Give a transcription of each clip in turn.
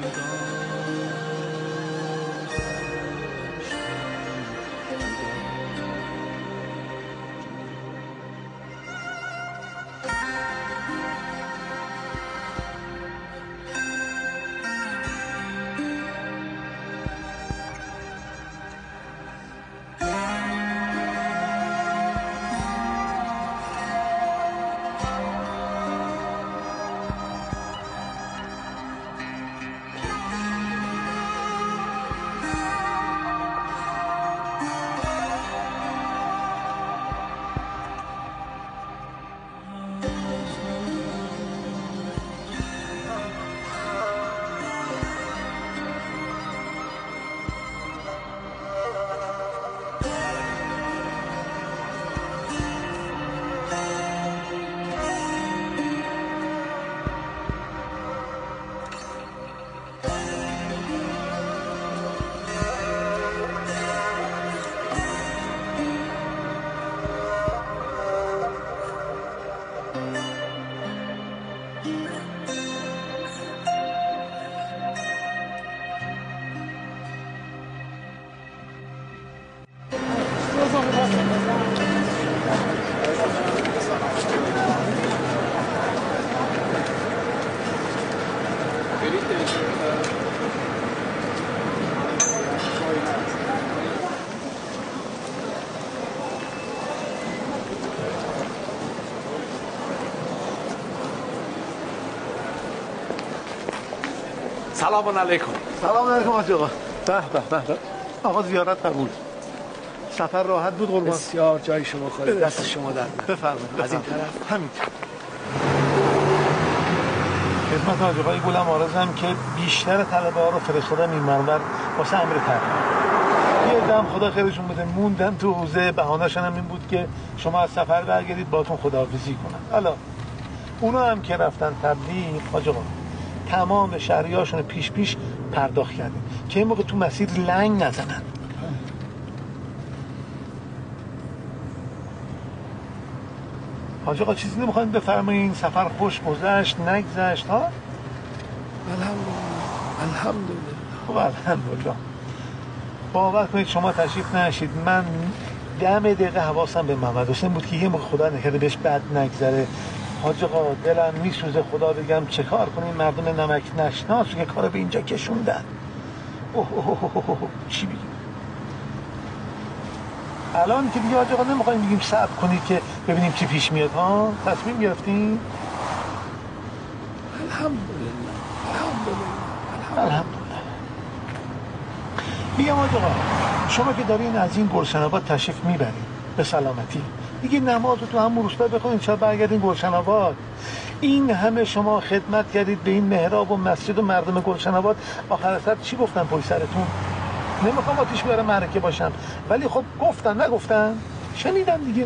سلام علیکم. سلام علیکم حاج آقا. به آقا زیارت قبول. سفر راحت بود قربان. بسیار جای شما خالی. دست شما در نکنه. بفرمایید. از این طرف همین. خدمت حاج آقای گلم عارضم که بیشتر طلبه ها رو فرستادم این منور واسه امر تحریم. یه دم خدا خیرشون بده موندن تو حوزه، بهانه‌شون هم این بود که شما از سفر برگردید باهاتون خداحافظی کنن. حالا اونا هم که رفتن تبلیغ حاج آقا تمام شهریهاشون پیش پرداخت کردیم که این موقع تو مسیر لنگ نزنن. حاج آقا چیزی نمیخواین بفرمایید؟ این سفر خوش گذشت نگذشت ها؟ الحمدلله. الحمدلله. باور کنید شما تشریف نشید من دم دقیقه حواسم به محمد حسین بود که یه موقع خدا نکرده بهش بد نگذره. حاج آقا دلم میسوزه خدا بگم چه کار کنیم مردم نمک نشناس که کارو به اینجا کشوندن. چی بگیم الان که دیگه حاج آقا نمیخوایم بگیم صبر کنید که ببینیم چی پیش میاد ها؟ تصمیم گرفتیم؟ الحمدلله. میگم حاج آقا شما که دارین از این گلشن آباد تشریف میبرید به سلامتی دیگه نماز رو تو همون روستا بخونید چرا برگردین گلشن آباد. این همه شما خدمت کردید به این محراب و مسجد و مردم گلشن آباد، آخر سر چی گفتن پشت سرتون؟ نمیخوام آتیش بیارم معرکه باشم ولی خب گفتن نگفتن؟ شنیدم دیگه.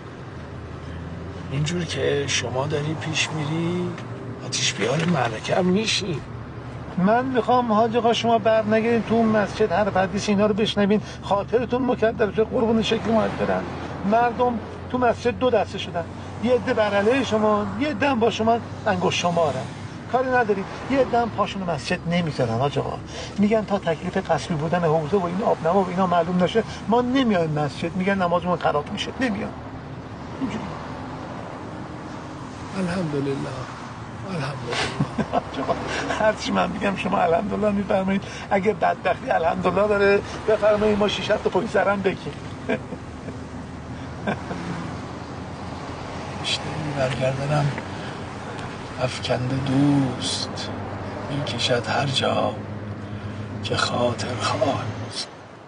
اینجور که شما داری پیش میری آتیش بیار معرکه هم میشی. من میخوام حاج آقا شما بر نگیرین تو اون مسجد هر حدیث اینا رو بشنوین خاطرتون مکدر بشه قربون شکل ماهد برن. مردم تو مسجد دو دسته شدن، یه عده بر علیه شما یه عده با شما انگشت شمارن. کاری ندارید یه عده پاشون مسجد نمیذارن حاج آقا، میگن تا تکلیف قصبی بودن حوزه و این آبنما و اینا معلوم نشه ما نمیایم مسجد، میگن نمازمون خراب میشه نمیام. اینجوری. الحمدلله. هرچی من بگم شما الحمدلله میفرمایید. اگه بدبختی الحمدلله داره بفرمایید ما 6 تا پشت سرم بگیم. اشتری برگردنم افکنده دوست میکشد هر جا که خاطر خواست.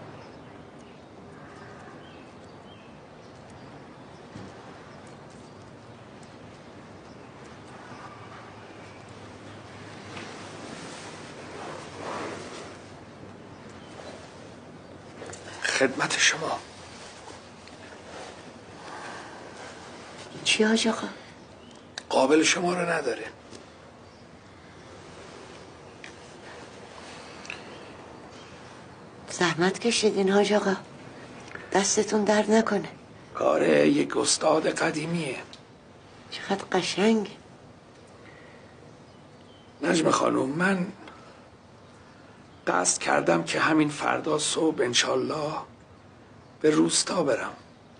خدمت شما. چی حاج آقا؟ قابل شما رو نداره. زحمت کشیدین حاج آقا، دستتون درد نکنه. کار یک استاد قدیمیه. چقدر قشنگ. نجم خانوم من قصد کردم که همین فردا صبح انشالله به روستا برم.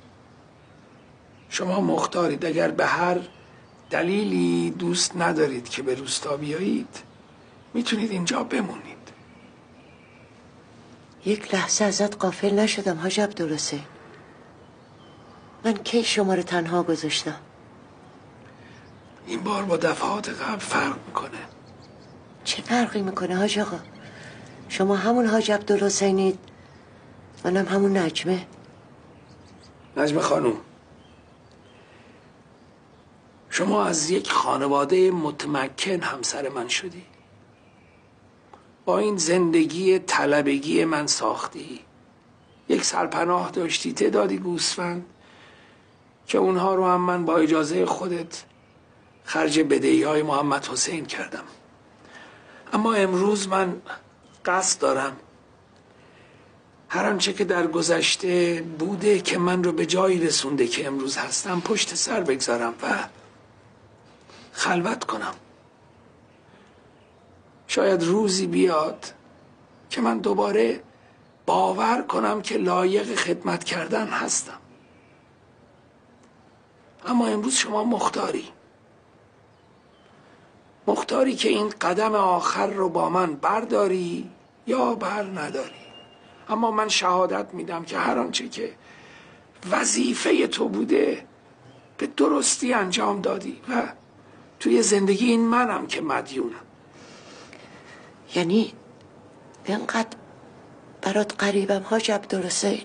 شما مختارید، اگر به هر دلیلی دوست ندارید که به روستا بیایید میتونید اینجا بمونید. یک لحظه ازت غافل نشدم حاج عبدالحسین. من کی شما رو تنها گذاشتم؟ این بار با دفعات قبل فرق میکنه. چه فرقی میکنه حاج آقا؟ شما همون حاج عبدالحسینید، منم همون نجمه. نجمه خانوم، شما از یک خانواده متمکن همسر من شدی. با این زندگی طلبگی من ساختی. یک سرپناه داشتی، تعدادی گوسفند که اونها رو هم من با اجازه خودت خرج بدهی‌های محمد حسین کردم. اما امروز من قصد دارم هر آنچه که در گذشته بوده که من رو به جایی رسونده که امروز هستم پشت سر بگذارم و خلوت کنم. شاید روزی بیاد که من دوباره باور کنم که لایق خدمت کردن هستم. اما امروز شما مختاری که این قدم آخر رو با من برداری یا بر نداری. اما من شهادت میدم که هر آنچه که وظیفه تو بوده به درستی انجام دادی و توی زندگی این منم که مدیونم. یعنی اینقدر برات قریبم حاج عبدالحسین؟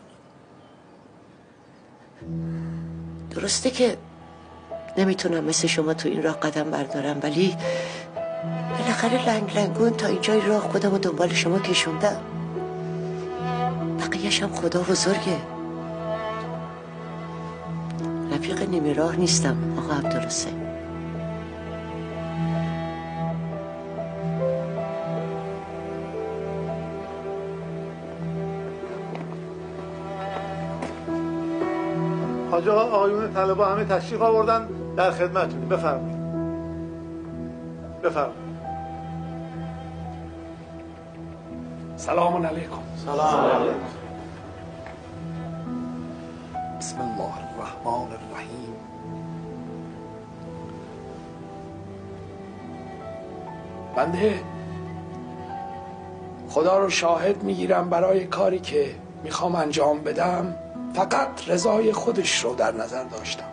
درسته که نمیتونم مثل شما تو این راه قدم بردارم، ولی بالاخره لنگ لنگون تا اینجای راه خودم و دنبال شما کشوندم. بقیه‌ش هم خدا بزرگه. رفیق نیمه راه نیستم آقا عبدالحسین. حاج آقا، آقایون طلبه همه تشریف آوردن، در خدمتتونیم. بفرمایید. سلام علیکم. سلام علیکم. بسم الله الرحمن الرحیم. بنده خدا رو شاهد میگیرم برای کاری که میخوام انجام بدم فقط رضای خودش رو در نظر داشتم.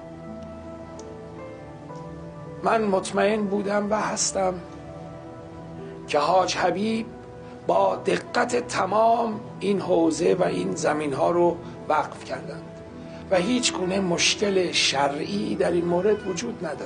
من مطمئن بودم و هستم که حاج حبیب با دقت تمام این حوزه و این زمین ها رو وقف کردند و هیچ گونه مشکل شرعی در این مورد وجود نداره.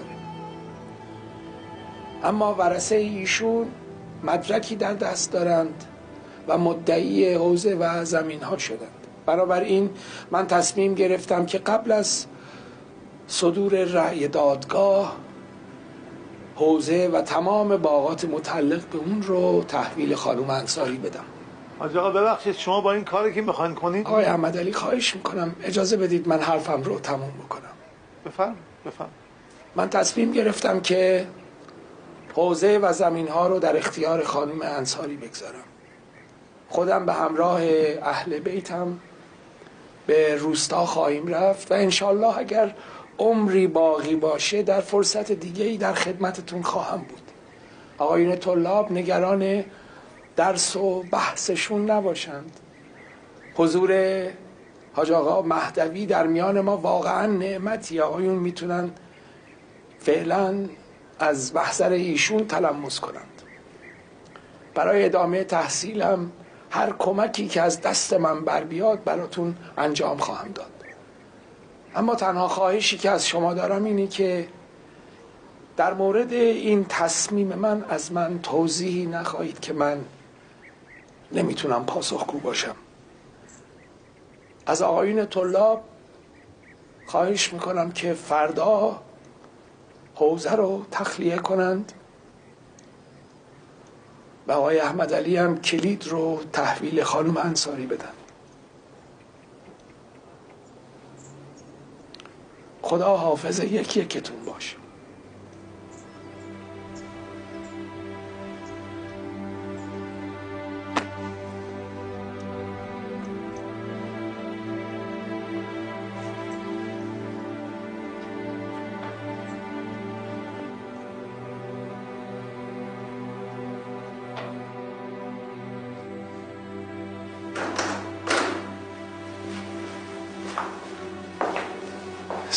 اما ورثه ایشون مدرکی در دست دارند و مدعی حوزه و زمین ها شدند. بنابراین من تصمیم گرفتم که قبل از صدور رأی دادگاه حوزه و تمام باغات متعلق به اون رو تحویل خانم انصاری بدم. حاج آقا ببخشید، شما با این کاری که میخواین کنید. آقای احمدعلی خواهش میکنم اجازه بدید من حرفم رو تموم بکنم. بفرم. من تصمیم گرفتم که حوزه و زمین ها رو در اختیار خانم انصاری بگذارم. خودم به همراه اهل بیتم به روستا خواهیم رفت و انشالله اگر عمری باقی باشه در فرصت دیگه‌ای در خدمتتون خواهم بود. آقایون طلاب نگران درس و بحثشون نباشند. حضور حاج آقا مهدوی در میان ما واقعا نعمتی. آقایون میتونن فعلا از محضر ایشون تلمس کنند. برای ادامه تحصیلم هر کمکی که از دست من بر بیاد براتون انجام خواهم داد. اما تنها خواهشی که از شما دارم اینه که در مورد این تصمیم من از من توضیحی نخواهید که من نمیتونم پاسخگو باشم. از آقایون طلاب خواهش میکنم که فردا حوزه رو تخلیه کنند و آقای احمدعلی هم کلید رو تحویل خانم انصاری بدن. خدا حافظ یکتون باشه.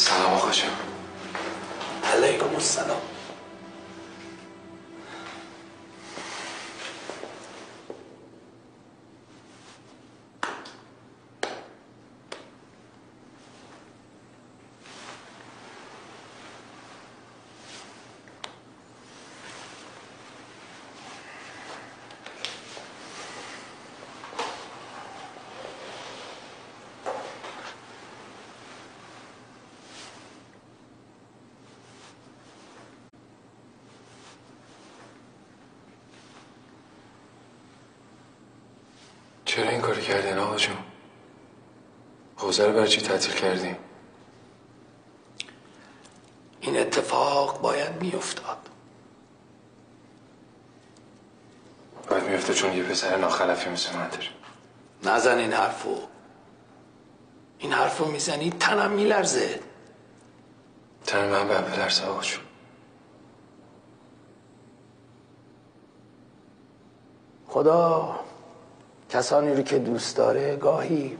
سلام آقا جان. علیکم السلام. چرا این کاری کردین آقا جون؟ حوزه رو برای چی تعطیل کردین؟ این اتفاق باید میافتاد. باید میفته چون یه پسر ناخلفی مثل من داری. نزن این حرفو. این حرفو میزنی تنم میلرزه. تن من باید بلرزه آقا جون. خدا کسانی رو که دوست داره گاهی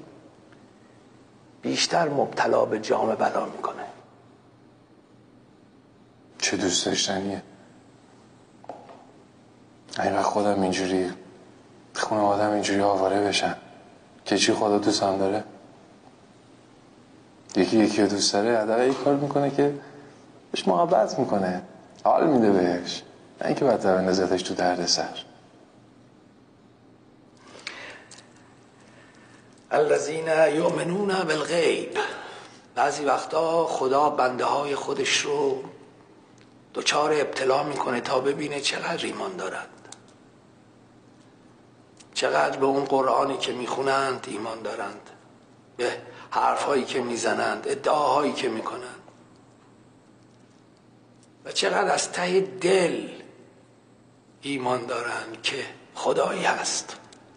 بیشتر مبتلا به جام بلا میکنه. چه دوست داشتنیه. اگه خودم اینجوری خونه آدم اینجوری آواره بشن که چی خدا دوست هم داره؟ یکی رو دوست داره حداقل یک کار میکنه که بهش محبت میکنه، حال میده بهش، نه اینکه بدتر بندازتش تو دردسر. الذین یؤمنون بالغیب. بعضی وقتا خدا بنده های خودش رو دچار ابتلا میکنه تا ببینه چقدر ایمان دارند، چقدر به اون قرآنی که میخونند ایمان دارند، به حرفهایی که میزنند، ادعاهایی که میکنند، و چقدر از ته دل ایمان دارند که خدایی هست.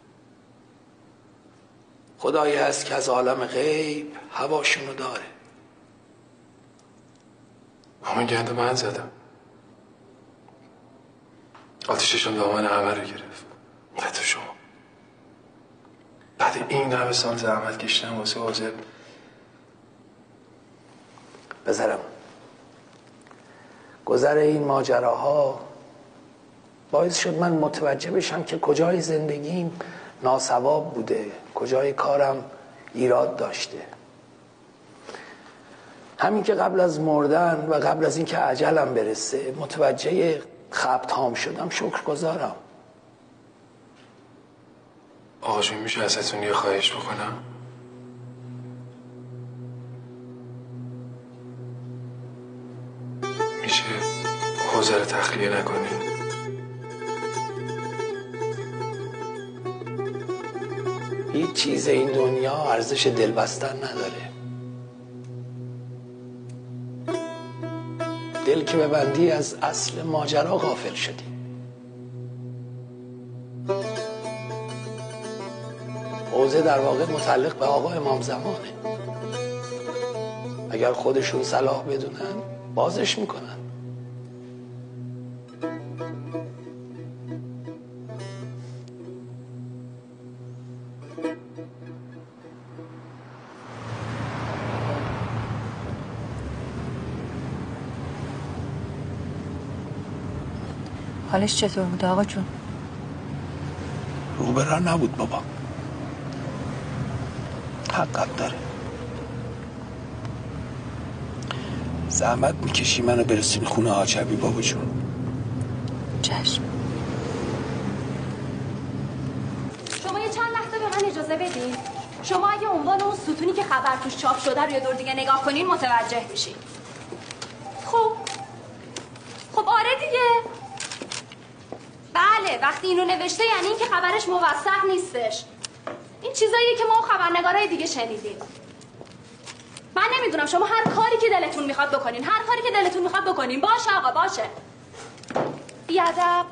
خدایی هست که از عالم غیب هواشونو داره. همه گند من زدم، آتیششون دامن همه رو گرفت. نه تو شما بعد این همه سال زحمت کشیدم واسه حاضر بذارم گذر این ماجراها باعث شد من متوجه بشم که کجای زندگیم ناصواب بوده، کجای کارم ایراد داشته. همین که قبل از مردن و قبل از اینکه اجلم برسه متوجه خبطهام شدم، شکرگزارم. آقا جون میشه ازتون یه خواهش بکنم؟ میشه حوزه رو تخلیه نکنی؟ هیچ چیز این دنیا ارزش دل بستن نداره. دل که ببندی از اصل ماجرا غافل شدی. حوزه در واقع متعلق به آقا امام زمانه. اگر خودشون صلاح بدونن بازش میکنن. حالش چطور بود آقا جون؟ روبرا نبود بابا. حقت داره. زحمت میکشی منو برسونی خونه آچبی بابا جون. چشم. شما یه چند لحظه به من اجازه بدین. شما اگه عنوان اون ستونی که خبر توش چاپ شده رو یه دور دیگه نگاه کنین متوجه میشین. خب آره دیگه. بله وقتی اینو نوشته یعنی این که خبرش موثق نیستش. این چیزاییه که ما خبرنگارای دیگه شنیدیم. من نمیدونم، شما هر کاری که دلتون میخواد بکنین، هر کاری که دلتون میخواد بکنین. باشه آقا باشه. بیادب.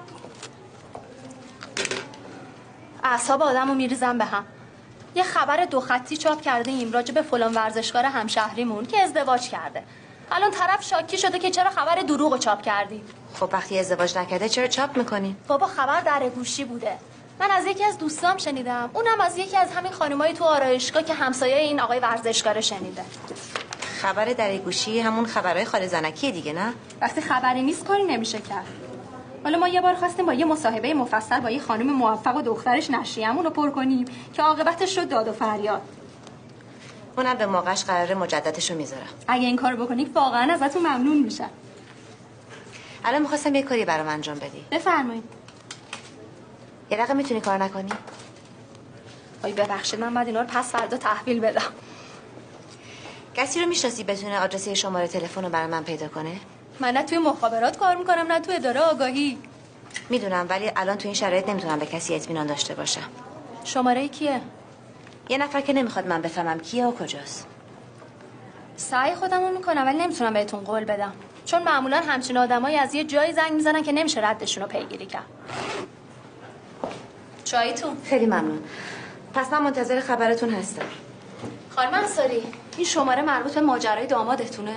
اعصاب آدمو میریزن به هم. یه خبر 2 خطی چاپ کرده ایم راجع به فلان ورزشکار همشهریمون که ازدواج کرده. الان طرف شاکی شده که چرا خبر دروغو چاپ کردی. خب وقتی ازدواج نکرده چرا چاپ میکنین؟ بابا خبر در گوشی بوده. من از یکی از دوستام شنیدم، اونم از یکی از همین خانمای تو آرایشگاه که همسایه این آقای ورزشکار شنیده. خبر در گوشی همون خبرهای خاله زنکیه دیگه، نه؟ وقتی خبری نیست کاری نمیشه کرد. حالا ما یه بار خواستیم با یه مصاحبه مفصل با یه خانم موفق و دخترش نشریه‌مون رو پر کنیم که عاقبتش شد داد و فریاد. اونم به موقعش قراره مجددش رو میذارم. اگه این کارو بکنید واقعا ازتون ممنون میشم. الان میخواستم یه کاری برام انجام بدی. بفرمایید. یه دقیقه میتونی کار نکنی؟ وای ببخشید من بعد اینا رو پس فردا تحویل بدم. کسی رو میشناسی بتونه آدرس شماره تلفن رو برای من پیدا کنه؟ من نه توی مخابرات کار میکنم نه توی اداره آگاهی. میدونم، ولی الان تو این شرایط نمیتونم به کسی اطمینان داشته باشم. شماره کیه؟ یه نفر که نمیخواد من بفهمم کیه و کجاست. سعی خودمو میکنم ولی نمیتونم بهتون قول بدم، چون معمولا همچین آدمایی از یه جایی زنگ میزنن که نمیشه ردشون رو پیگیری کرد. چایتون؟ خیلی ممنون. پس من منتظر خبرتون هستم. خانم انصاری، این شماره مربوط به ماجرای دامادتونه؟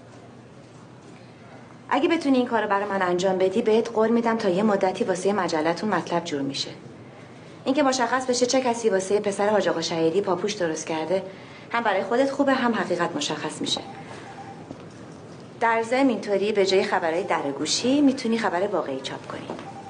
اگه بتونی این کارو برای من انجام بدی بهت قول میدم تا یه مدتی واسه مجلتون مطلب جور میشه. اینکه مشخص بشه چه کسی واسه پسر حاج آقا شهیدی پاپوش درست کرده، هم برای خودت خوبه هم حقیقت مشخص میشه. در ضمن اینطوری به جای خبرهای درگوشی میتونی خبر واقعی چاپ کنی.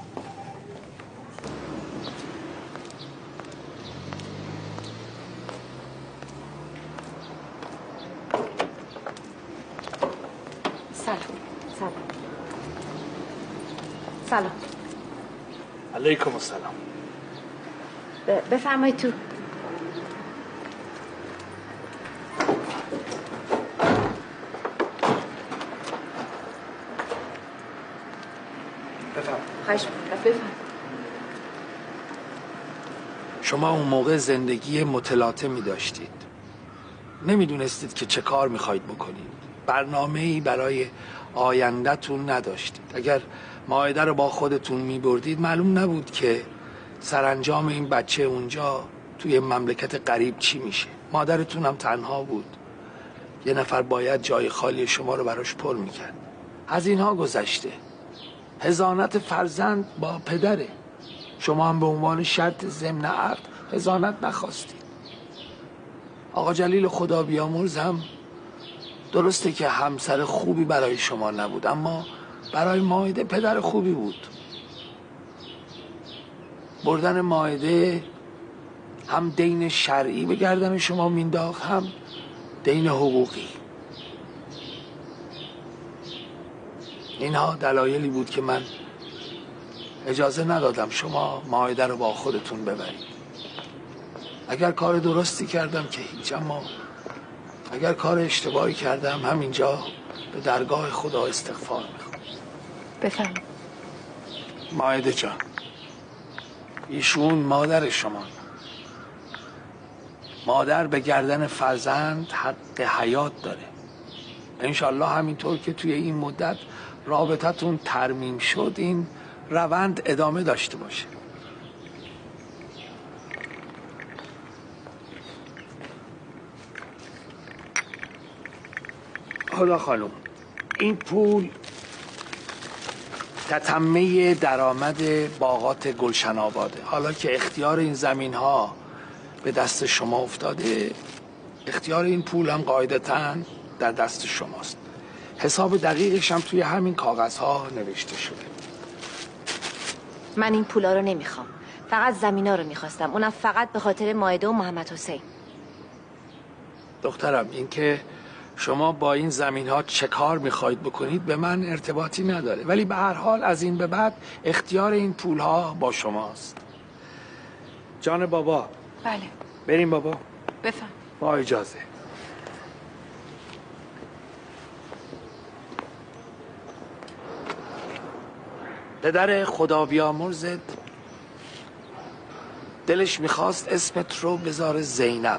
سلام. علیکم السلام. بفرمایید تو. بفرمایید. شما اون موقع زندگی متلاطمی داشتید، نمیدونستید که چه کار میخواید بکنید، برنامه‌ای برای آینده‌تون نداشتید. اگر مائده رو با خودتون میبردید معلوم نبود که سرانجام این بچه اونجا توی مملکت غریب چی میشه. مادرتون هم تنها بود، یه نفر باید جای خالی شما رو براش پر میکرد. از اینها گذشته. حضانت فرزند با پدره، شما هم به عنوان شرط ضمن عقد حضانت نخواستید. آقا جلیل خدا بیامرز هم درسته که همسر خوبی برای شما نبود، اما برای مائده پدر خوبی بود. بردن مائده هم دین شرعی به گردن شما مینداخت، هم دین حقوقی. اینها دلایلی بود که من اجازه ندادم شما مائده رو با خودتون ببرید. اگر کار درستی کردم که هیچ، اما اگر کار اشتباهی کردم همینجا به درگاه خدا استغفار میخوام. بفهم. مائده جان، ایشون مادر شما. مادر به گردن فرزند حق حیات داره. انشالله همینطور که توی این مدت رابطتون ترمیم شد این روند ادامه داشته باشه. حالا خانم، این پول تتمه درآمد باغات گلشن آباده. حالا که اختیار این زمین ها به دست شما افتاده، اختیار این پول هم قاعدتاً در دست شماست. حساب دقیقش هم توی همین کاغذ ها نوشته شده. من این پولا رو نمیخوام، فقط زمینا رو میخواستم، اونم فقط به خاطر مائده و محمد حسین. دخترم، این که شما با این زمین ها چه کار میخواید بکنید به من ارتباطی نداره، ولی به هر حال از این به بعد اختیار این پول ها با شماست. جان بابا. بله. بریم بابا. بفهم. با اجازه. پدر خدا بیامرزت دلش میخواست اسمت رو بذاره زینب.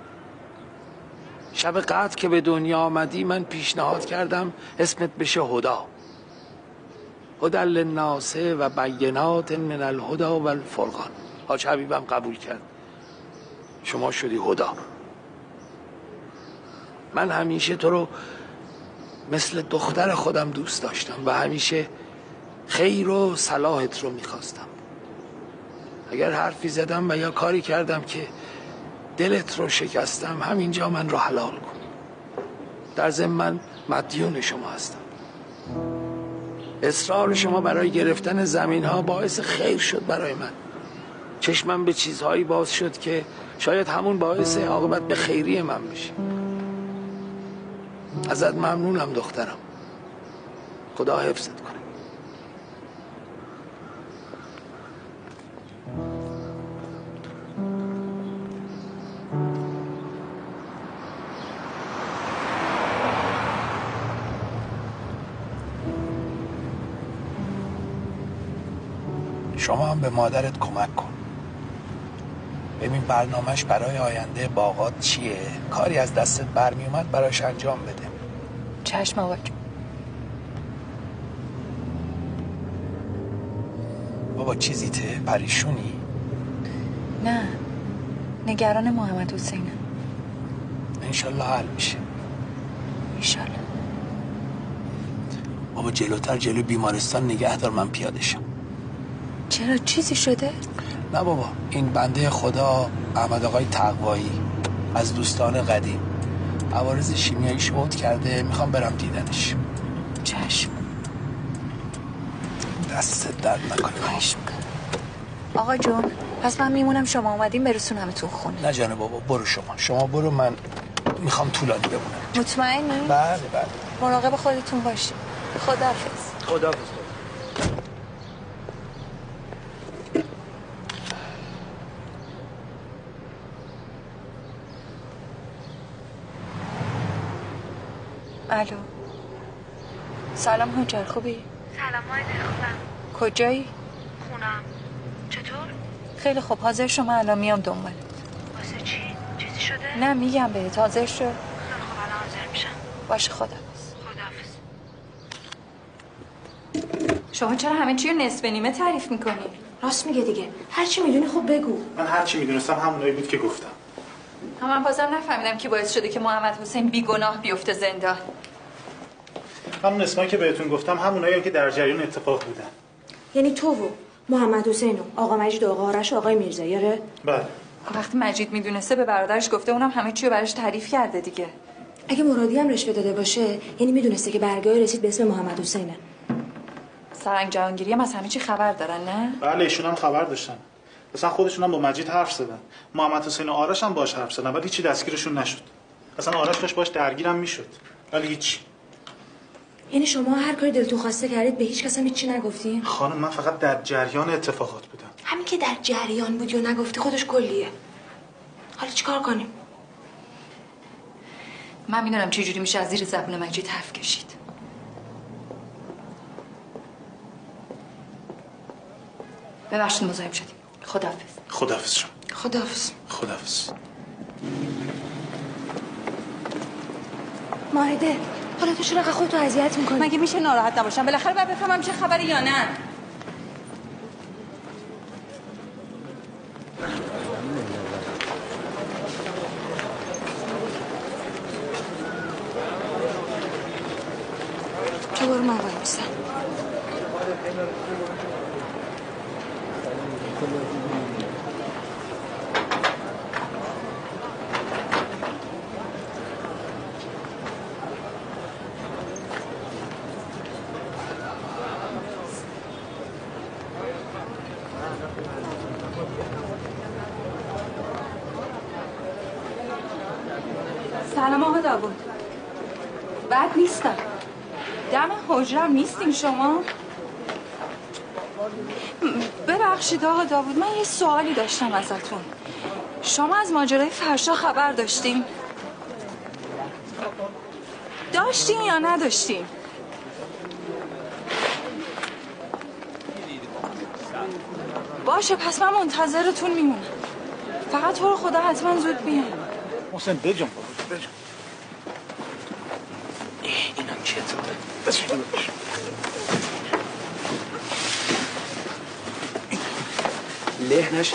شب قدر که به دنیا آمدی من پیشنهاد کردم اسمت بشه هدا. هدی للناس و بینات من الهدی و الفرقان. حاج حبیبم قبول کرد، شما شدی هدا. من همیشه تو رو مثل دختر خودم دوست داشتم و همیشه خیر و صلاحت رو میخواستم. اگر حرفی زدم و یا کاری کردم که دلت رو شکستم، همینجا من رو حلال کن. در ضمن من مدیون شما هستم. اصرار شما برای گرفتن زمین ها باعث خیر شد برای من. چشمم به چیزهایی باز شد که شاید همون باعث عاقبت به خیری من بشه. ازت ممنونم دخترم. خدا حفظت کنه. شما هم به مادرت کمک کن. ببین برنامهش برای آینده باغات چیه، کاری از دستت برمی اومد براش انجام بده. چشم بابا. بابا چیزیته؟ پریشونی؟ نه، نگران محمد حسینم. انشالله حل میشه. انشالله. بابا جلوتر جلو بیمارستان نگه دار، من پیاده شم. چرا چیزی شده؟ نه بابا، این بنده خدا احمد آقای تقوایی از دوستان قدیم عوارض شیمیایی شهود کرده، میخوام برم دیدنش. چشم. دست درد نکنه. خواهش میکنم. آقا جون، پس من میمونم، شما اومدین برسونمتون خونه. نه جانه بابا، برو شما برو، من میخوام طولانی بمونم. مطمئنی؟ بله. مراقب خودتون باشید. خداحافظ. خداحافظ. الو. سلام هاجر، خوبی؟ سلام مایده، خوبم. کجایی؟ خونم. چطور؟ خیلی خوب، حاضر شما الان میام دنبالت. واسه چی؟ چیزی شده؟ نه میگم بهت، حاضر شو. خیلی خوب، الان حاضر میشم. باشه، خداحافظ. شما چرا همه چی رو نصف نیمه تعریف میکنی؟ راست میگه دیگه، هر چی میدونی خب بگو. من هر چی میدونستم همونایی بود که گفتم. من بازم نفهمیدم کی باعث شده که محمد حسین بیگناه بیفته زندان. همون اسمایی که بهتون گفتم همونایی که در جریان اتفاق بودن. یعنی تو و محمد حسین و آقا مجید و آقا آرش و آقای میرزایی؟ آره. بله. وقتی مجید میدونسته به برادرش گفته، اونم همه چی رو براش تعریف کرده دیگه. اگه مرادی هم رشوه داده باشه یعنی میدونسته که برگای رسید به اسم محمد حسینه. سرنگ جهانگیری هم از همه چی خبر دارن نه؟ بله، ایشون هم خبر داشتن. مثلا خودشون هم با مجید حرف زدن. محمد حسین و آرش هم باهاش حرف زدن ولی هیچی دستگیرشون نشد. اصلا آرش داشت باهاش درگیرم میشد. ولی هیچ. یعنی شما هر کاری دلتون خواسته کردید، به هیچ کس هم هیچی نگفتین؟ خانم من فقط در جریان اتفاقات بودم. همین که در جریان بودی و نگفتی خودش کلیه. حالا چیکار کنیم؟ من میدونم چه جوری میشه از زیر زبون مجید حرف کشید. ببخشید مزاحم شدیم. خداحافظ. خداحافظ شما. خداحافظ. خداحافظ. ماهده، حالا تو چرا خودتو اذیت میکنی؟ مگه میشه ناراحت نباشم؟ بالاخره باید بفهمم چه خبره یا نه. تو برو، من وای میسم. سلام آقا داوود. بد نیستم. دم حجرم نیستین شما؟ ببخشید آقا داوود، من یه سوالی داشتم ازتون. شما از ماجرای فرشا خبر داشتین یا نداشتین؟ باشه، پس من منتظرتون میمونم. فقط تو رو خدا حتما زود بیان. محسن بجام بجام. اینا چطوره؟ له نشد.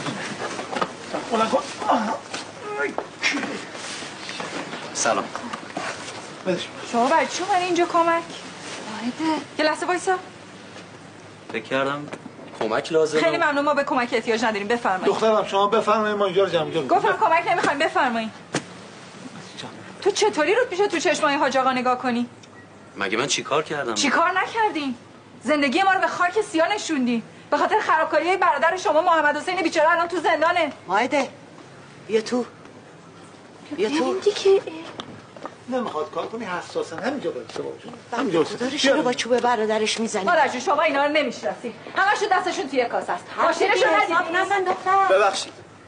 سلام. شما برای چی اومدین اینجا کمک؟ واحده یه لحظه وایسا. فکر کردم کمک لازمه. خیلی ممنون، ما به کمک احتیاج نداریم، بفرمایید. دخترم شما بفرمایید، ما اینجا رو جمع جور گفتم کمک نمیخوایم، بفرمایید. تو چطوری رود میشه تو چشمای حاج آقا نگاه کنی؟ مگه من چیکار کردم؟ چیکار نکردین؟ زندگی ما رو به خاک سیاه نشوندین. به خاطر خرابکاری برادر شما محمد حسین بیچاره الان تو زندانه. مایده بیا تو. بیا تو. دیگه نمیخواد کار کنی، حساسن. همینجا باید همینجا دارش رو با چوب برادرش میزنی. مادر جون شما اینا رو نمیشناسین. همشون دستشون توی کاسه است. ماشینشون ندیدین؟ نزن دختر. ببخشید.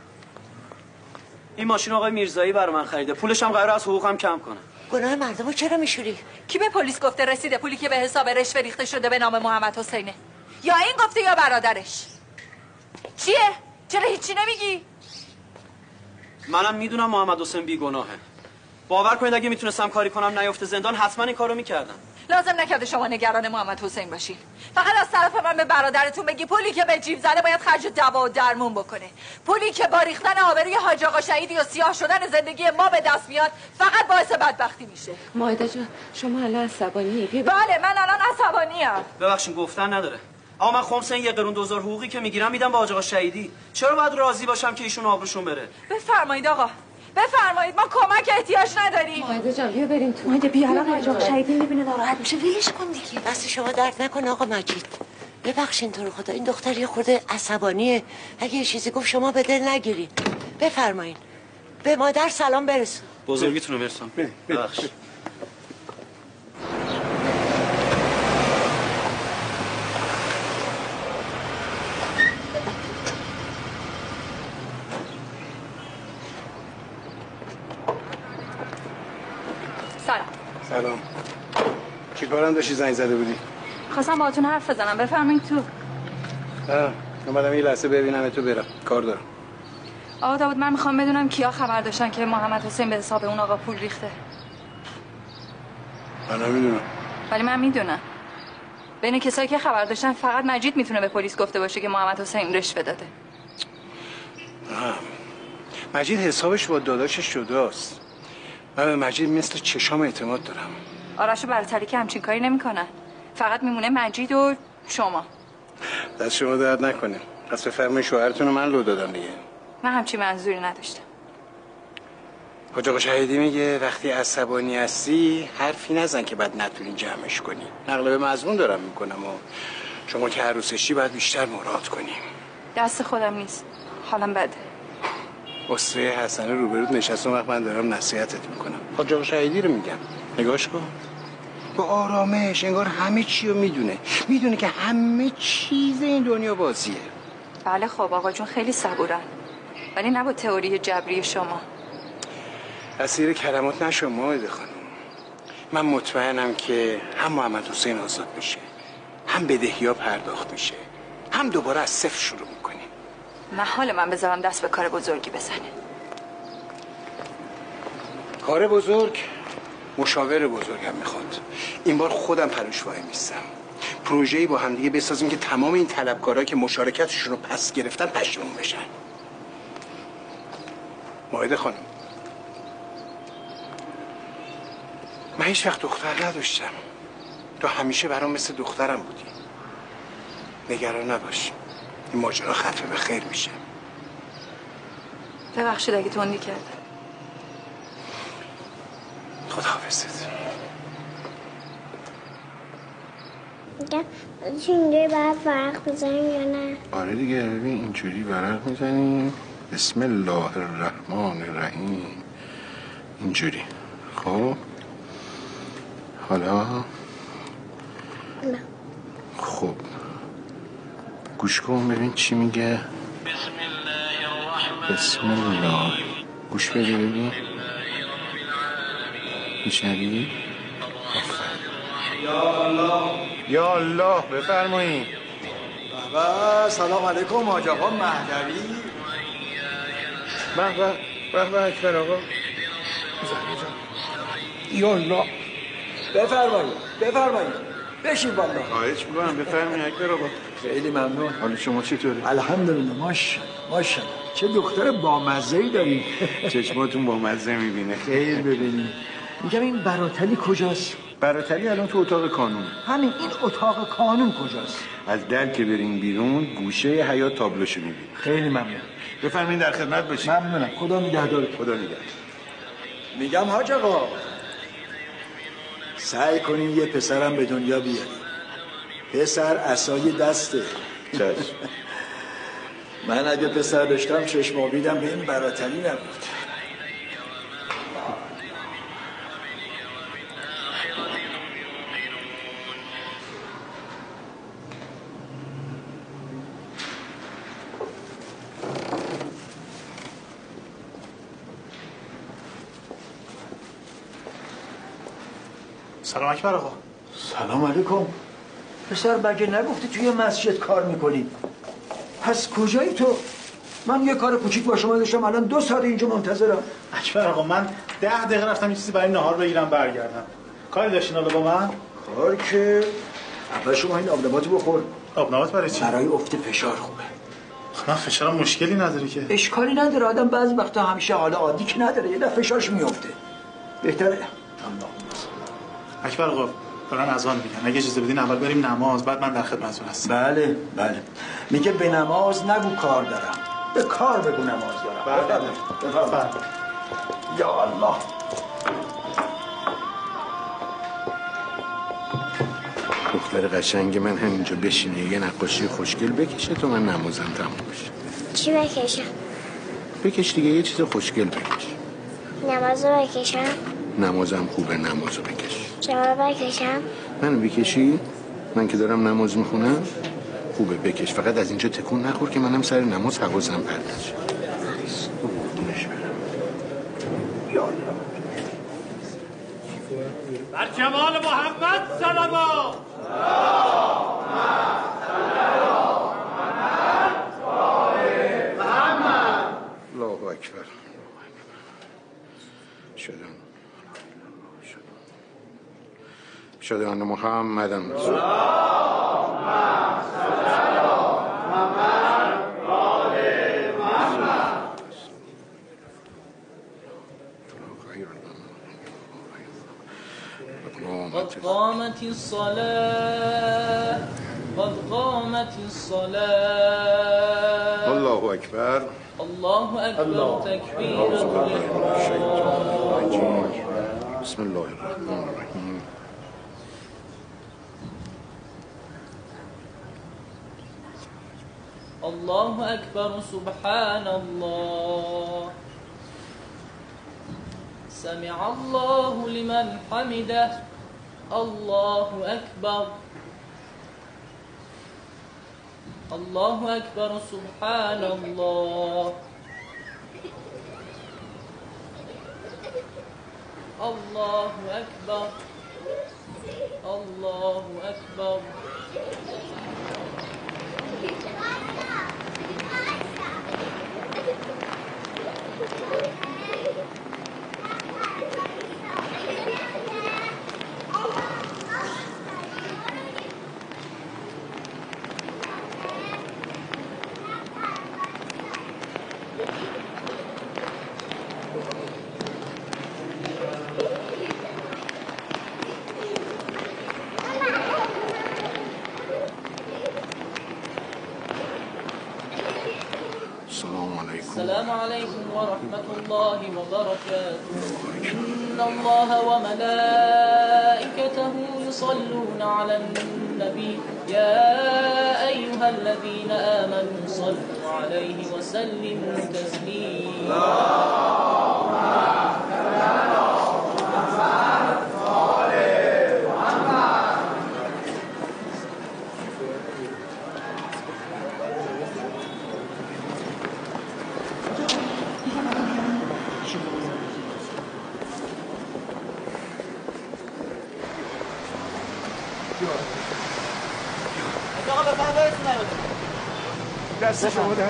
این ماشین آقای میرزایی برای من خریده. پولش هم قراره از حقوقم کم کنه. گناه مردمو چرا میشوری؟ کی به پلیس گفته رسیده پولی که به حساب رشوه ریخته شده به نام محمد حسینه؟ یا این گفته یا برادرش؟ چیه؟ چرا هیچی نمیگی؟ منم میدونم محمد حسین بیگناهه. باور کنید اگه میتونستم کاری کنم نیفته زندان حتما این کارو میکردم. لازم نکرده شما نگران محمد حسین باشین. فقط از طرف من به برادرتون بگی پولی که به جیب زده باید خرج دوا و درمون بکنه. پولی که با ریختن آبروی حاج آقا شهیدی و سیاه شدن زندگی ما به دست میاد فقط باعث بدبختی میشه. مایده جان شما الان عصبانی؟ بله من الان عصبانیم. ببخشید گفتن نداره. اما من خمس این 1 قرون دوزار حقوقی که میگیرم میدم به حاج آقا شهیدی. چرا باید راضی باشم که ایشون آبروشون بره؟ بفرمایید آقا. بفرمایید ما کمک احتیاج نداریم. مایده جان بیا بریم تو. مایده بیا الان حاج آقا شهیدی میبینه ناراحت میشه ولش کن دیگه. دست شما درد نکن آقا مجید. ببخشین تو رو خدا این دختر یه خورده عصبانیه. اگه یه چیزی گفت شما به دل نگیرین. بفرمایین. به مادر سلام برسون. بزرگیتونو برسون. ببخشید. سلام. چی کارم داشتی زنگ زده بودی؟ خواستم باهاتون حرف بزنم. بفرمایید تو. اومدم یه لحظه ببینم تو برم. کار دارم. آقا داوود من میخوام بدونم کیا خبر داشتن که محمد حسین به حساب اون آقا پول ریخته. من نمیدونم. ولی من میدونم. بین کسایی که خبر داشتن فقط مجید میتونه به پلیس گفته باشه که محمد حسین رشوه داده. مجید حسابش با داداشش جداست. من به مجید مثل چشام اعتماد دارم. آرش و برتری که همچین کاری نمیکنن. فقط میمونه مجید و شما. دست شما درد نکنه. پس بفرمایید شوهرتون رو من لو دادم دیگه. من همچین منظوری نداشتم. حاج آقا شهیدی میگه وقتی عصبانی هستی حرفی نزن که بعد نتونی جمعش کنی. نقل به مضمون دارم میکنم و شما که عروسشی باید بیشتر مراعات کنی. دست خودم نیست. حالم بده. اسره حسن روبرود نشستم وقت من دارم نصیحتت میکنم. حاج آقا شهیدی رو میگم. نگاش کن. با آرامش انگار همه چی رو میدونه که همه چیز این دنیا بازیه. بله خب آقا جون خیلی صبورن. ولی نه با تئوری جبری شما. اسیر کلمات نشو مائده خانم. من مطمئنم که هم محمد حسین آزاد میشه، هم بدهی‌ها پرداخت میشه، هم دوباره از صفر شروع میکنیم. محال من بذارم دست به کار بزرگی بزنه. کار بزرگ مشاور بزرگم میخواد. این بار خودم پروش وای میستم. پروژه‌ای با هم دیگه بسازیم که تمام این طلبکارا که مشارکتشون رو پس گرفتن پشیمون بشن. مائده خانم من هیچ وقت دختر نداشتم. تو همیشه برام مثل دخترم بودی. نگران نباش. این ماجرا ختم به خیر میشه. ببخشید اگه تندی کردم. خداحافظت. میگم اینجوری باید ورق بزنیم یا نه؟ آره دیگه ببین اینجوری ورق میزنیم. بسم الله الرحمن الرحیم. اینجوری. خب حالا نه. خب گوش کن ببین چی میگه. بسم الله. گوش بده ببین میشنوی؟ یا الله یا الله بفرمایید. بابا سلام علیکم حاج آقا مهدوی. به اکبر آقا. یا الله بفرمایید بشین بالا. خواهش می‌کنم بفرمایید اکبر آقا. خیلی ممنون. حال شما چطوره؟ الحمدلله ماشاءالله. چه دختر بامزه‌ای داری. چشماتون بامزه می‌بینه. خیر ببینی. میگم این براتلی کجاست؟ براتلی الان تو اتاق کانون. همین این اتاق کانون کجاست؟ از در که بریم بیرون گوشه حیاط تابلوشو می‌بینی. خیلی ممنون. بفرمایید در خدمت باشید. ممنونم. خدا نگهدارت. خدا نگهدار. میگم حاج آقا سعی کنین یه پسرم به دنیا بیاریم. پسر عصای دسته. چشم. من اگه پسر داشتم چشم آبیدم به این براتری نبود. سلام اکبر آقا. سلام علیکم. پسر بگه نگفتی توی مسجد کار میکنی؟ پس کجایی تو؟ من یه کار کوچیک با شما داشتم، الان 2 ساعت اینجا منتظرم. اکبر آقا من 10 دقیقه رفتم یه چیزی برای نهار بگیرم برگردم. کاری داشتین حالا با من؟ کار که اول شما این آبنباتو بخور. آبنبات برای چی؟ برای افت فشار خوبه. من فشارم مشکلی نداره که. اشکالی نداره، آدم بعضی وقتا همیشه حال عادی که نداره، یه دفعه فشارش میفته. بهتره. اکبر آقا دارن اذان میگن، اگه اجازه بدین اول بریم نماز، بعد من در خدمتتون هستم. بله بله. میگه به نماز نگو کار دارم، به کار بگو نماز دارم. بله. یا الله. دختر قشنگ من همینجا بشینه یه نقاشی خوشگل بکشه تو من نمازم تموم بشه. چی بکشم؟ بکش دیگه، یه چیز خوشگل بکش. نمازو بکشم؟ نمازم خوبه، نمازو بکش. شما بکشم؟ منو بکشی؟ من که دارم نماز میخونم خوبه بکش، فقط از اینجا تکون نخور که منم سر نماز حواسم پرت شه. بر جمال محمد صلوات. الله اکبر. شد ان محمد رسول قد قامت الصلاة قد قامت الصلاة. الله اکبر. الله اکبر تکبیر. بسم الله الرحمن الرحیم. الله اکبر سبحان الله. سمع الله لمن حمده. الله اکبر. الله اکبر سبحان الله. الله اکبر. الله اکبر. السلام عليكم ورحمة الله وبركاته. إن الله وملائكته يصلون على النبي يا أيها الذين آمنوا صلوا عليه وسلموا تسليما. دست شما در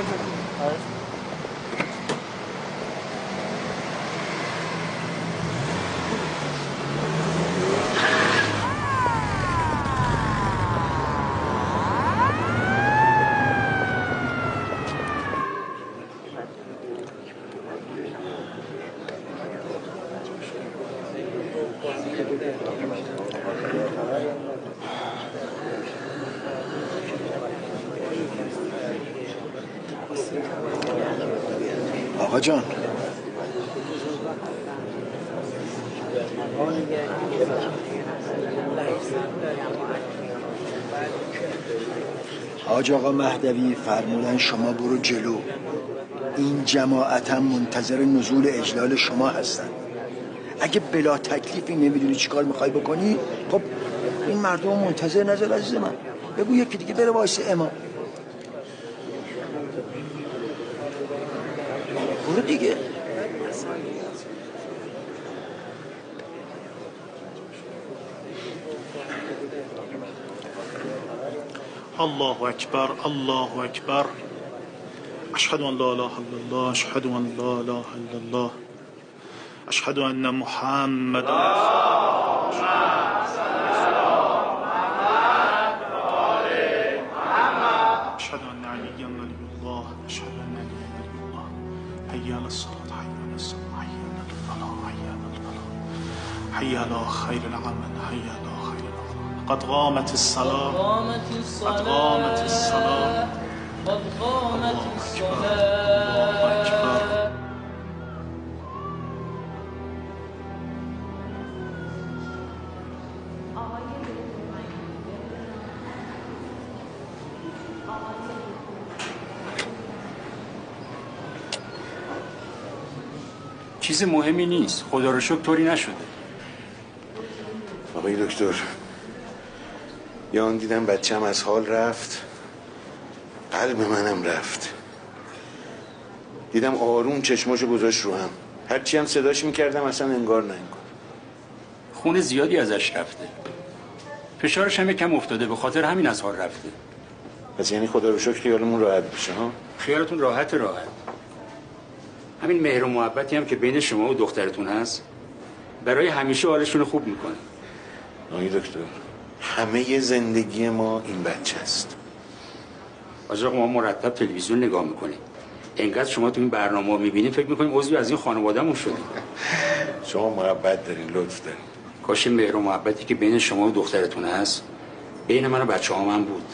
آقا جان حاج آقا مهدوی فرمودن شما برو جلو. این جماعت هم منتظر نزول اجلال شما هستن. اگه بلا تکلیفی نمیدونی چی کار میخوای بکنی، خب این مردم منتظر نظر عزیز من. بگو یکی دیگه بره وایسه امام. برو دیگه. الله اکبر الله اکبر اشهد ان لا اله الا الله اشهد ان لا اله الا الله اشهد ان محمد اشهد ان علی ولی الله اشهد ان علی ولی الله حی علی الصلاة حی علی الصلاة حی علی الفلاح حی علی الفلاح حی علی خیر العمل حی علی قد قامت الصلاة قد قامت الصلاة قد قامت الصلاة. چیز مهمی نیست، خدا رو شکر طوری نشده. آقای دکتر، یا آن دیدم بچه‌م از حال رفت، قلب منم رفت. دیدم آروم چشماشو گذاشت رو هم، هرچی هم صداش میکردم اصلا انگار نه انگار. خون زیادی ازش رفته، فشارش هم یکم افتاده، به خاطر همین از حال رفته. پس یعنی خدا رو شکر خیالمون راحت بشه ها؟ خیالتون راحت. همین مهر و محبتی هم که بین شما و دخترتون هست برای همیشه حالشون خوب میکنه. آقای دکتر، همه زندگی ما این بچه است. آجا ما مرتب تلویزیون نگاه میکنیم، انقدر شما تو این برنامه میبینیم فکر میکنیم عضوی از این خانواده‌مون شدیم. شما محبت دارین، لطف دارین. کاش مهر و محبتی که بین شما و دخترتون هست بین من و بچه‌هام هم بود.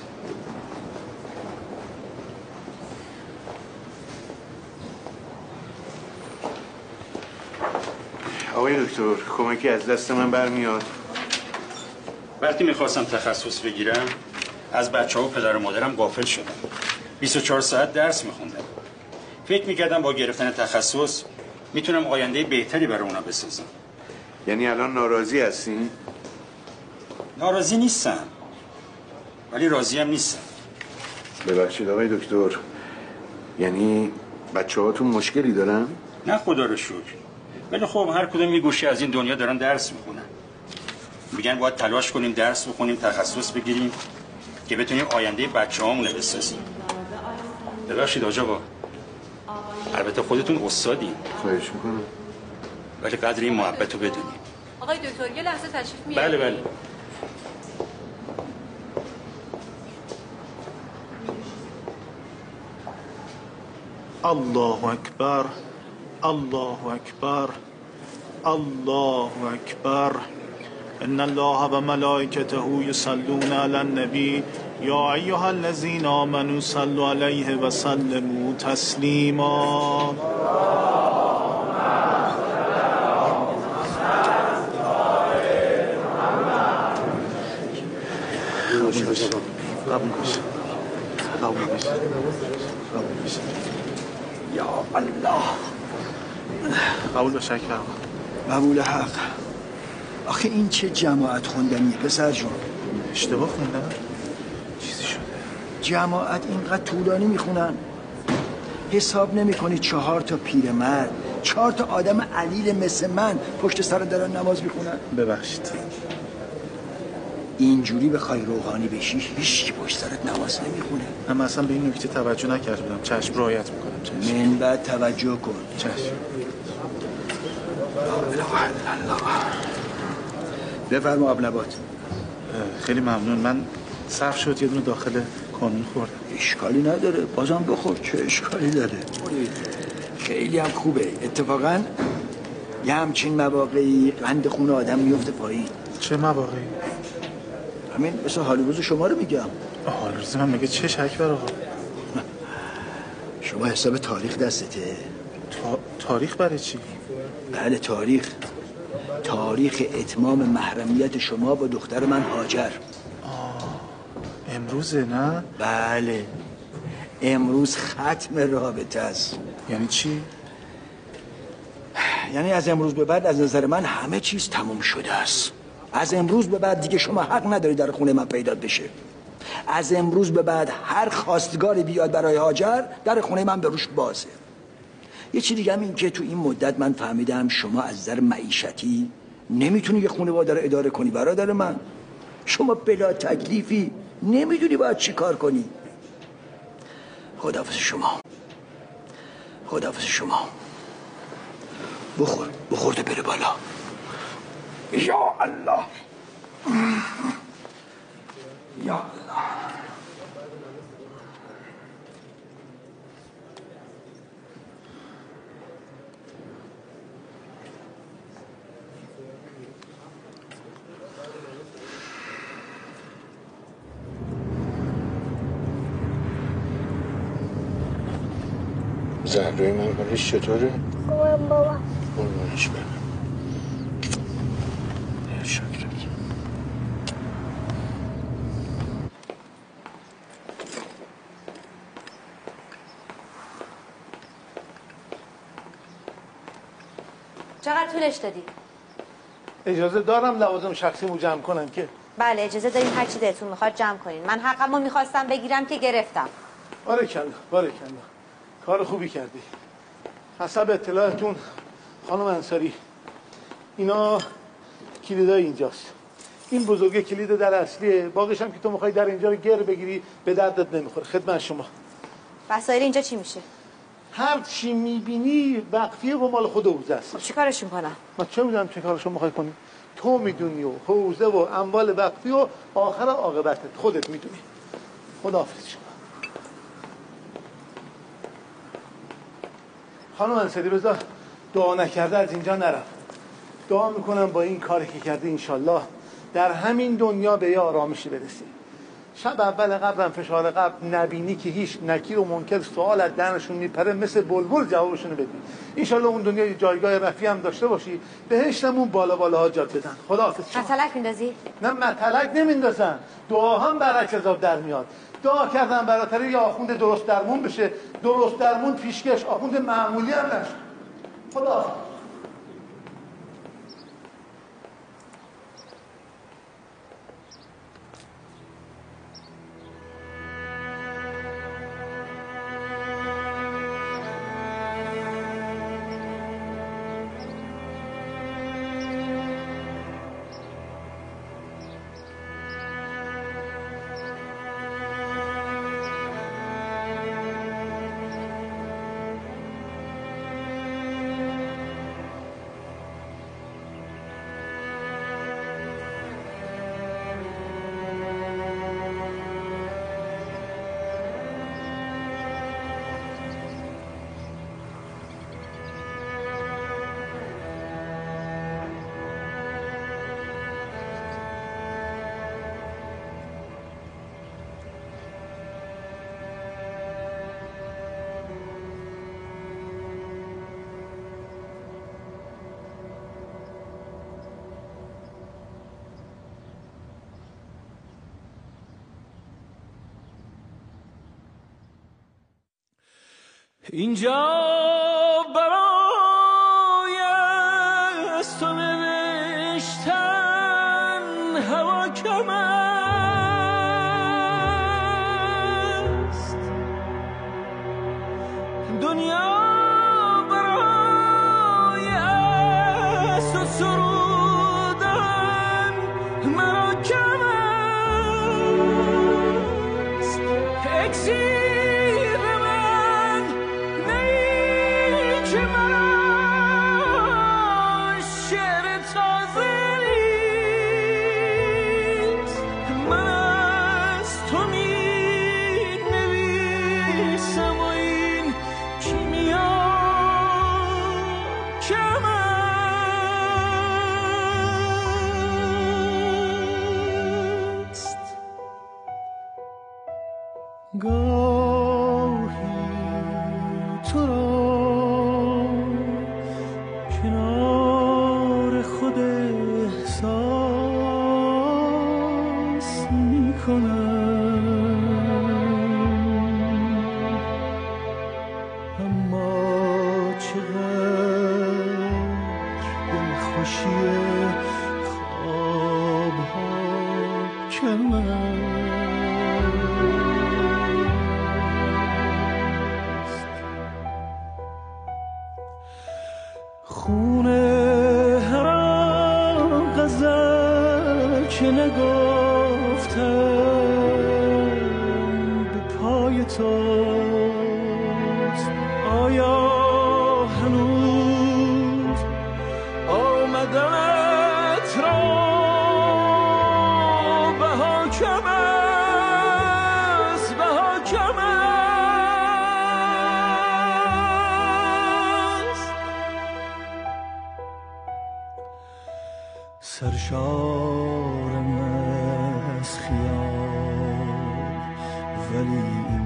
آقای دکتر، کمکی از دست من برمیاد؟ وقتی میخواستم تخصص بگیرم از بچه‌ها و پدر و مادرم غافل شدم. 24 ساعت درس میخوندم. فکر میکردم با گرفتن تخصص میتونم آینده بهتری برای اونا بسازم. یعنی الان ناراضی هستین؟ ناراضی نیستم، ولی راضی هم نیستم. ببخشید آقای دکتر، یعنی بچه‌هاتون مشکلی دارن؟ نه خدا رو شکر، ولی خب هر کدوم یه گوشه از این دنیا دارن درس میخونن. میگن باید تلاش کنیم درس بخونیم تخصص بگیریم که بتونیم آینده بچه‌هامون رو بسازیم. ببخشید حاج آقا، البته خودتون استادی، خواهش میکنم، ولی قدر این محبت رو بدونیم. آقای دکتر یه لحظه تشریف میارید؟ بله بله. الله اکبر الله اکبر الله اکبر ان الله و ملائکته یصلون علی النبی یا ایها الذین آمنوا صلوا علیه و سلموا تسلیما. یا الله. قبول بشه اکبر. قبول حق. آخه این چه جماعت خوندنیه پسر جون؟ اشتباه خوندم؟ چیزی شده. جماعت اینقدر طولانی میخونن، حساب نمی کنی 4 تا پیرمرد 4 تا آدم علیل مثل من پشت سر دارن نماز میخونن؟ ببخشید. اینجوری بخوای روحانی بشی هیچ کی پشت سرت نماز نمیخونه. من اصلا به این نکته توجه نکرده بودم. چشم رعایت میکنم. چشم. من بعد توجه کن. چشم. بفرما آب نبات. خیلی ممنون. من صرف شد یه دونه داخل کانون خوردم. اشکالی نداره، بازم بخور، چه اشکالی داره. خیلی هم خوبه. اتفاقا یه همچین مواقعی قند خون آدم میفته پایین. چه مواقعی؟ همین مثل حال روز شما رو میگم. حال روز من میگه چه اکبر آقا؟ شما حساب تاریخ دستته؟ تاریخ برای چی؟ بله تاریخ. تاریخ اتمام محرمیت شما با دختر من هاجر. امروزه نه؟ بله، امروز ختم رابطه است. یعنی چی؟ یعنی از امروز به بعد از نظر من همه چیز تموم شده است. از امروز به بعد دیگه شما حق نداری در خونه من پیدا بشه. از امروز به بعد هر خواستگاری بیاد برای هاجر در خونه من به روش بازه. یه چیز دیگه هم این که تو این مدت من فهمیدم شما از نظر معیشتی نمیتونی یه خانواده رو اداره کنی برادر من. شما بلا تکلیفی نمیدونی باید چی کار کنی. خداحافظ شما. خداحافظ شما. بخور ده بره بالا. یا الله یا الله. زهرای من حالش چطوره؟ خوبم بابا. قربونش برم. شکرم. چقدر طولش دادی؟ اجازه دارم لوازم شخصیمو جمع کنم که؟ بله اجازه دارین هر چی دلتون میخواد جمع کنین. من حقمو میخواستم بگیرم که گرفتم. بارکالله بارکالله. کار خوبی کردی. حسب اطلاعتون خانم انصاری اینا کلیدای اینجاست. این بزرگه کلید در اصلیه، باقیش هم که تو میخوای در اینجا رو گر بگیری به دردت نمیخوره. خدمت شما. وسایل اینجا چی میشه؟ هر چی میبینی وقفیه و مال خود حوزه است. چی کارشون کنم؟ من چه میدونم چه کارشو میخوای کنی؟ تو میدونی و حوزه و اموال وقفی و آخر عاقبتت خودت میدونی. خداحافظ شما. خانم انصاری بذار دعا نکرده از اینجا نرم. دعا میکنم با این کاری که کردی انشالله در همین دنیا به یه آرامشی برسی. شب اول قبرم فشار قبر نبینی که هیچ نکیر و منکر سوال از دهنشون میپره مثل بلبل جوابشونو بدی. انشالله اون دنیا یه جایگاه رفیع هم داشته باشی، بهشتمون بالا بالاها جات بدن. خداحافظ شما. مطلق میندازی؟ نه مطلق نمیندازن، دعا هم برعکس عذاب در میاد. دعا کردن براتر یه آخوند درست درمون بشه، درست درمون پیشکش، آخوند معمولی هم نشه. خداحافظ. اینجا برای از تو نوشتن هوا کم است، دنیا برای از تو سرودن مرا کم است. اکسیر من که مرا شعر تازه نیست، من از تو می نویسم و این کیمیا کم است. گاهی تو را کنار خود خود احساس میکنم، اما چقدر دلخوشی خوابها کم است. خونه هر غزل که نگفتم به پای توست. آیا هنوز آمدنت را بها کم است، بها کم است. سرشارم از خیال ولی این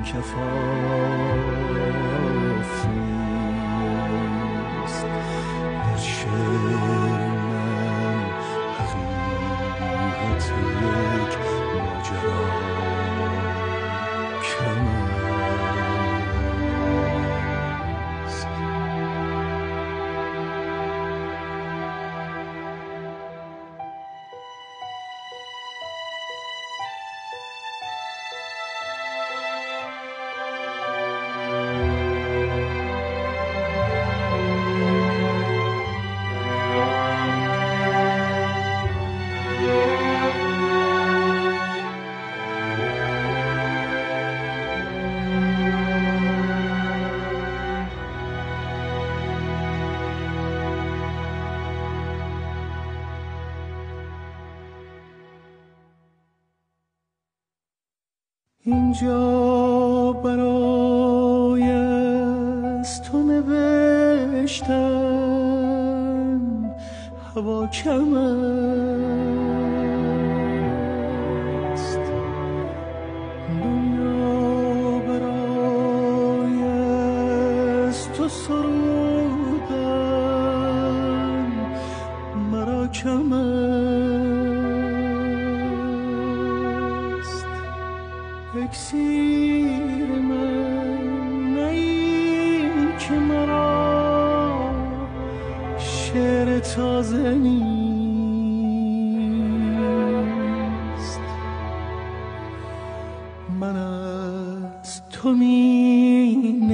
کفاف نیست. در شعر من حقیقت یک ماجرا کم است. اینجا برای از تو نوشتم، هوا کم است. دنیا برای از تو سرودم، مرا کم است. اکسیر من نه این که مرا شعر تازه نیست. من از تو می